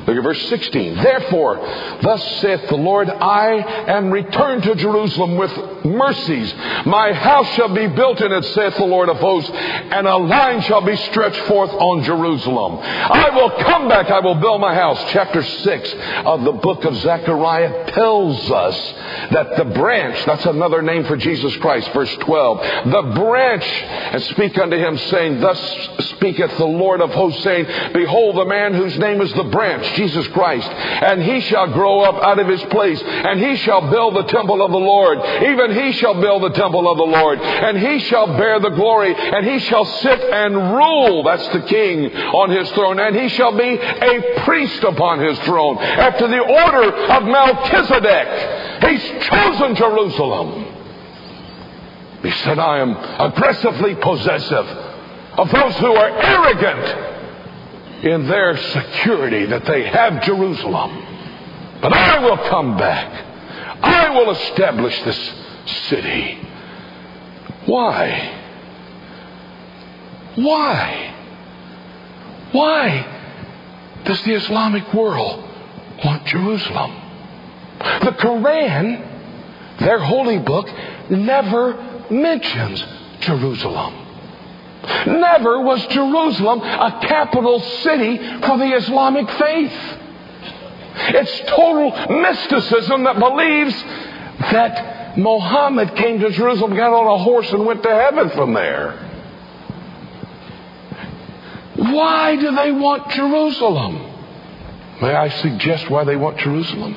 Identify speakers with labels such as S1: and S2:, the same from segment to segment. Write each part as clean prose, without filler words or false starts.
S1: Look at verse 16. Therefore, thus saith the Lord, I am returned to Jerusalem with mercies. My house shall be built in it, saith the Lord of hosts, and a line shall be stretched forth on Jerusalem. I will come back, I will build my house. Chapter 6 of the book of Zechariah tells us that the branch, that's another name for Jesus Christ, verse 12, the branch, and speak unto him, saying, thus speaketh the Lord of hosts, saying, behold, the man whose name is the branch, Jesus Christ, and he shall grow up out of his place, and he shall build the temple of the Lord. Even he shall build the temple of the Lord, and he shall bear the glory, and he shall sit and rule, that's the king, on his throne, and he shall be a priest upon his throne, after the order of Melchizedek. He's chosen Jerusalem. He said, I am aggressively possessive of those who are arrogant in their security that they have Jerusalem. But I will come back. I will establish this city. Why? Why? Why does the Islamic world want Jerusalem? The Quran, their holy book, never mentions Jerusalem. Never was Jerusalem a capital city for the Islamic faith. It's total mysticism that believes that Muhammad came to Jerusalem, got on a horse, and went to heaven from there. Why do they want Jerusalem? May I suggest why they want Jerusalem?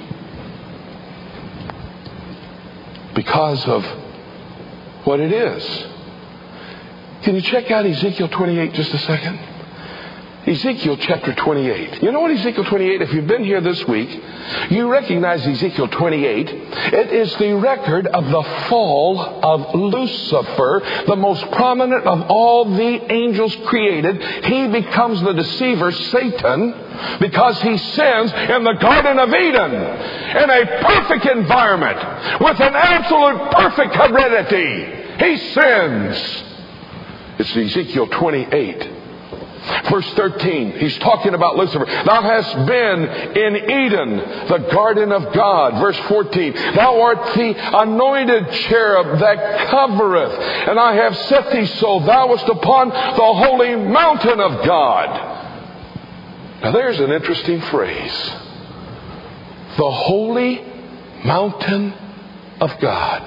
S1: Because of what it is. Can you check out Ezekiel 28 just a second? Ezekiel chapter 28. You know what Ezekiel 28, if you've been here this week, you recognize Ezekiel 28. It is the record of the fall of Lucifer, the most prominent of all the angels created. He becomes the deceiver, Satan, because he sins in the Garden of Eden, in a perfect environment, with an absolute perfect heredity. He sins. It's Ezekiel 28. Verse 13, he's talking about Lucifer. Thou hast been in Eden, the garden of God. Verse 14, thou art the anointed cherub that covereth, and I have set thee so. Thou wast upon the holy mountain of God. Now there's an interesting phrase. The holy mountain of God.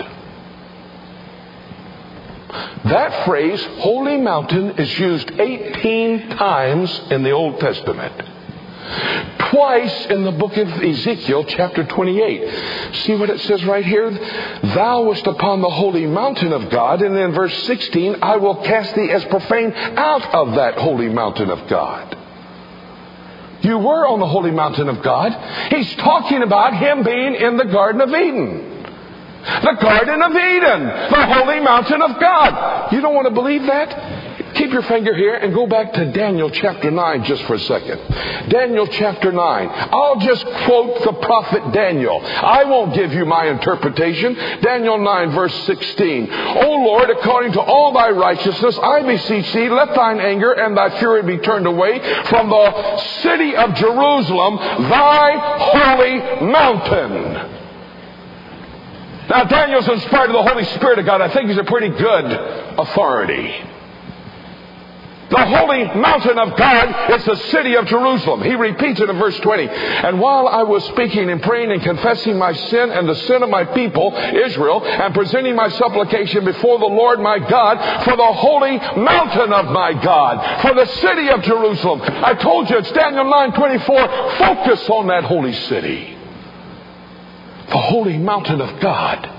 S1: That phrase, holy mountain, is used 18 times in the Old Testament. Twice in the book of Ezekiel, chapter 28. See what it says right here? Thou wast upon the holy mountain of God. And then verse 16, I will cast thee as profane out of that holy mountain of God. You were on the holy mountain of God. He's talking about him being in the Garden of Eden. The Garden of Eden, the holy mountain of God. You don't want to believe that? Keep your finger here and go back to Daniel chapter 9 just for a second. Daniel chapter 9. I'll just quote the prophet Daniel. I won't give you my interpretation. Daniel 9 verse 16. O Lord, according to all thy righteousness, I beseech thee, let thine anger and thy fury be turned away from the city of Jerusalem, thy holy mountain. Now, Daniel's inspired of the Holy Spirit of God. I think he's a pretty good authority. The holy mountain of God is the city of Jerusalem. He repeats it in verse 20. And while I was speaking and praying and confessing my sin and the sin of my people, Israel, and presenting my supplication before the Lord my God for the holy mountain of my God, for the city of Jerusalem. I told you it's Daniel 9:24. Focus on that holy city. The holy mountain of God.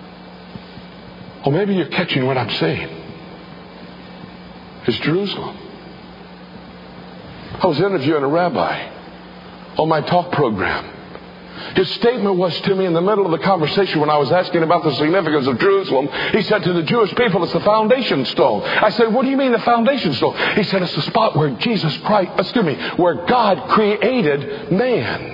S1: Or maybe you're catching what I'm saying. It's Jerusalem. I was interviewing a rabbi on my talk program. His statement was to me in the middle of the conversation when I was asking about the significance of Jerusalem. He said to the Jewish people, it's the foundation stone. I said, what do you mean the foundation stone? He said, it's the spot where where God created man.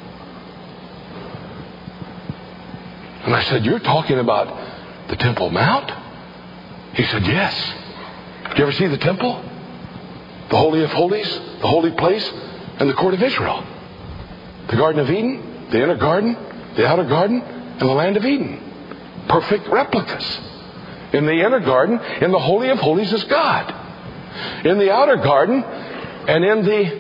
S1: And I said, you're talking about the Temple Mount? He said, yes. Did you ever see the temple? The Holy of Holies, the holy place, and the court of Israel. The Garden of Eden, the inner garden, the outer garden, and the land of Eden. Perfect replicas. In the inner garden, in the Holy of Holies is God. In the outer garden and in the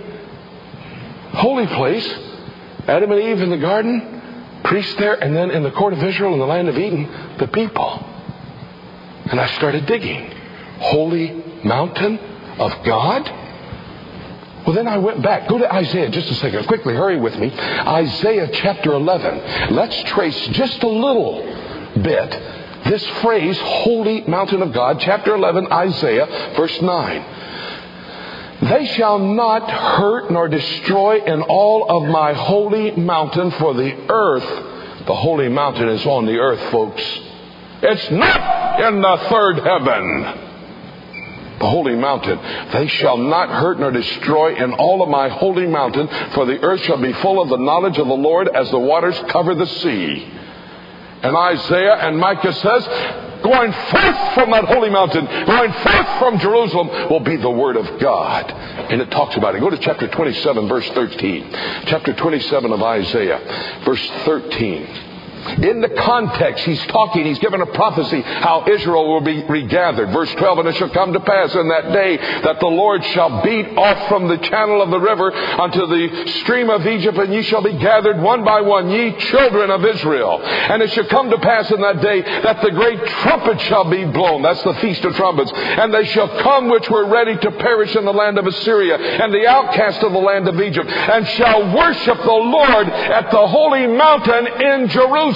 S1: holy place, Adam and Eve in the garden, priests there, and then in the court of Israel in the land of Eden, the people. And I started digging. Holy mountain of God? Well, then I went back. Go to Isaiah just a second. Quickly, hurry with me. Isaiah chapter 11. Let's trace just a little bit this phrase, holy mountain of God. Chapter 11, Isaiah, verse 9. They shall not hurt nor destroy in all of my holy mountain, for the earth, the holy mountain is on the earth, folks. It's not in the third heaven. The holy mountain. They shall not hurt nor destroy in all of my holy mountain, for the earth shall be full of the knowledge of the Lord as the waters cover the sea. And Isaiah and Micah says, going forth from that holy mountain, going forth from Jerusalem will be the word of God. And it talks about it. Go to chapter 27, verse 13. Chapter 27 of Isaiah, verse 13. In the context, he's given a prophecy how Israel will be regathered. Verse 12, and it shall come to pass in that day that the Lord shall beat off from the channel of the river unto the stream of Egypt, and ye shall be gathered one by one, ye children of Israel. And it shall come to pass in that day that the great trumpet shall be blown. That's the Feast of Trumpets. And they shall come which were ready to perish in the land of Assyria, and the outcast of the land of Egypt, and shall worship the Lord at the holy mountain in Jerusalem.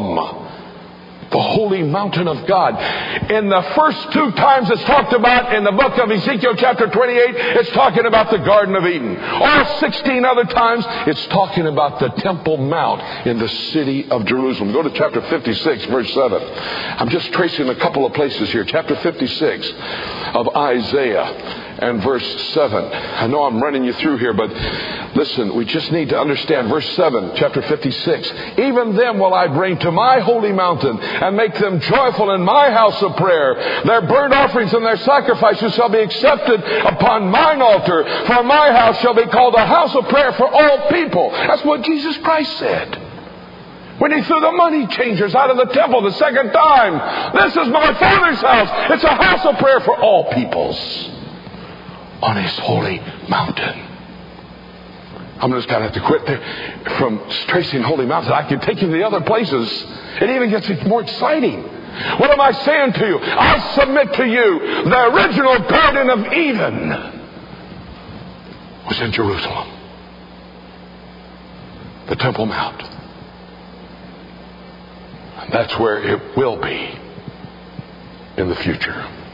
S1: The holy mountain of God. In the first two times it's talked about in the book of Ezekiel chapter 28, it's talking about the Garden of Eden. All 16 other times it's talking about the Temple Mount in the city of Jerusalem. Go to chapter 56, verse 7. I'm just tracing a couple of places here. Chapter 56 of Isaiah and verse 7. I know I'm running you through here, but listen, we just need to understand. Verse 7, chapter 56. Even them will I bring to my holy mountain and make them joyful in my house of prayer. Their burnt offerings and their sacrifices shall be accepted upon mine altar. For my house shall be called a house of prayer for all people. That's what Jesus Christ said when he threw the money changers out of the temple the second time. This is my Father's house. It's a house of prayer for all peoples. On his holy mountain. I'm just going to have to quit there from tracing holy mountain. I can take you to the other places. It even gets more exciting. What am I saying to you? I submit to you, the original Garden of Eden was in Jerusalem. The Temple Mount. And that's where it will be in the future.